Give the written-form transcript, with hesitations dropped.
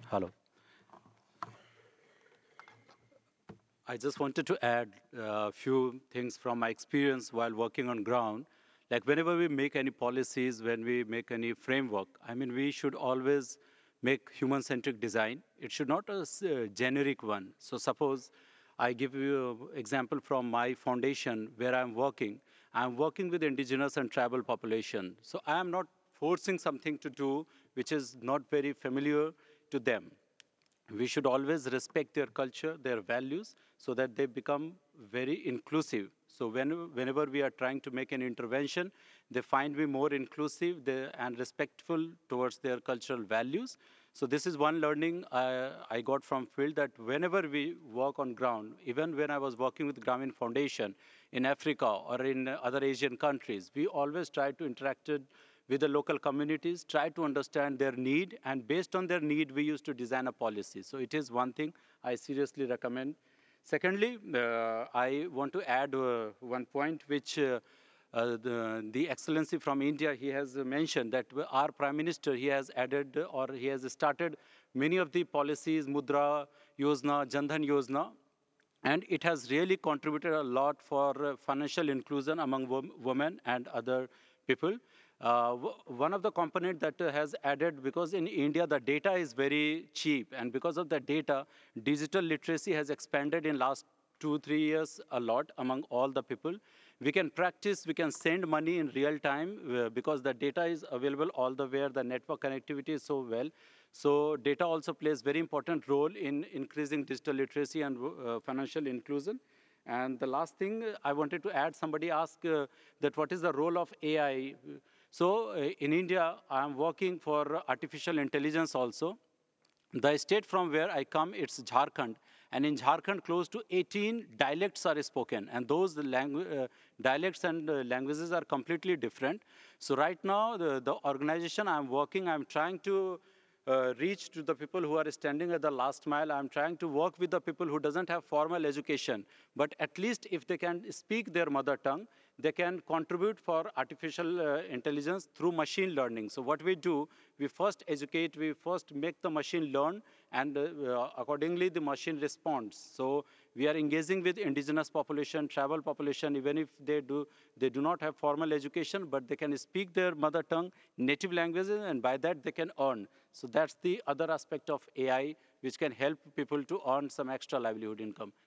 Hello. I just wanted to add a few things from my experience while working on ground. Like whenever we make any policies, when we make any framework, I mean, we should always make human-centric design. It should not a generic one. So suppose I give you an example from my foundation where I'm working. I'm working with indigenous and tribal population. So I am not forcing something to do which is not very familiar to them. We should always respect their culture, their values, so that they become very inclusive. So whenever we are trying to make an intervention, they find me more inclusive and respectful towards their cultural values. So this is one learning I got from field, that whenever we work on ground, even when I was working with Grameen Foundation in Africa or in other Asian countries, we always try to interact with the local communities, try to understand their need, and based on their need, we used to design a policy. So it is one thing I seriously recommend. Secondly, I want to add one point which the Excellency from India, he has mentioned that our Prime Minister, he has added or he has started many of the policies, Mudra Yojana, Jandhan Yojana, and it has really contributed a lot for financial inclusion among women and other people. One of the component that has added, because in India the data is very cheap, and because of the data, digital literacy has expanded in last 2 3 years a lot among all the people. We can practice, we can send money in real time because the data is available all the where the network connectivity is so well. So data also plays very important role in increasing digital literacy and financial inclusion. And the last thing I wanted to add, somebody asked that what is the role of AI. So in India, I'm working for artificial intelligence also. The state from where I come, it's Jharkhand. And in Jharkhand, close to 18 dialects are spoken. And those dialects and languages are completely different. So right now, the organization I'm working, I'm trying to reach to the people who are standing at the last mile. I'm trying to work with the people who doesn't have formal education. But at least if they can speak their mother tongue, they can contribute for artificial intelligence through machine learning. So what we do, we first educate, we first make the machine learn, and accordingly the machine responds. So we are engaging with indigenous population, tribal population, even if they do not have formal education, but they can speak their mother tongue, native languages, and by that they can earn. So that's the other aspect of AI, which can help people to earn some extra livelihood income.